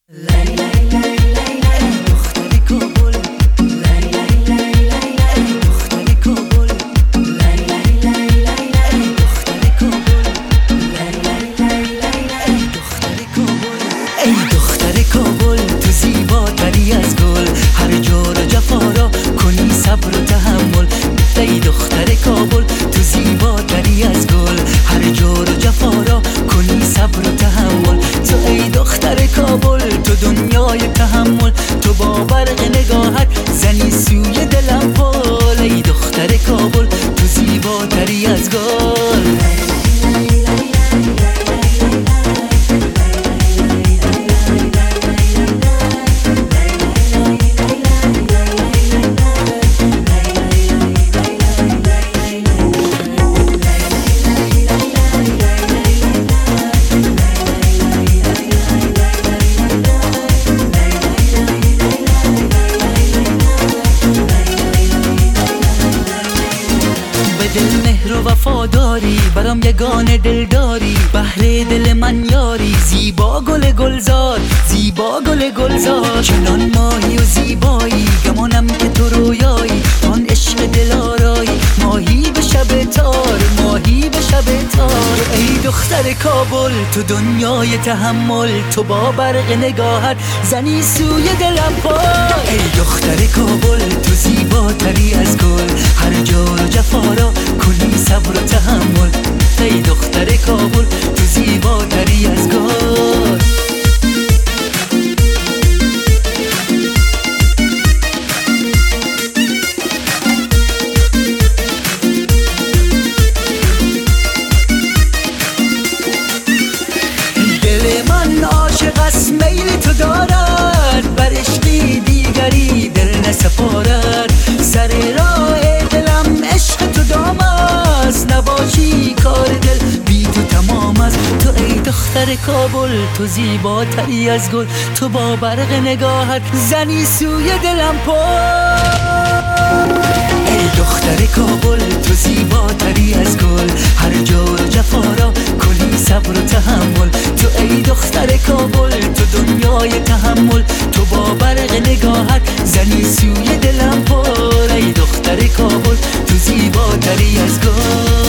تو با برق نگاهت زنی سوی دلم پل. ای دختر کابل تو زیباتری از گل. دل مهر و وفاداری برام یگانه دلداری، بهر دل من یاری. زیبا گل گلزار، زیبا گل گلزار، چنان ماهی و زیبایی، گمانم که تو رویایی. آن عشق دلارایی، ماهی به شب تار، ماهی به شب تار. ای دختر کابل تو دنیای تحمل، تو با برق نگاهت زنی سوی دلم پای. ای دختر کابل تو زیباتری از گل، هر جور و جفا را کنی صبر و تحمل. ای دختر کابل تو زیباتری از گل. دل من عاشق است میل تو دارد، بر عشقی دیگری دل نسپارد. سر راه دلم عشق تو دام است، نباشی کار دل بی تو تمام است. تو ای دختر کابل تو زیباتری از گل، تو با برق نگاهت زنی سوی دلم پل. ای دختر کابل تو زیباتری از گل، هر جور و جفا را کنی صبر و تحمل. تو ای دختر کابل تو دنیای تحمل، تو با برق نگاهت زنی سوی دلم پل. ای دختر کابل تو زیباتری از گل.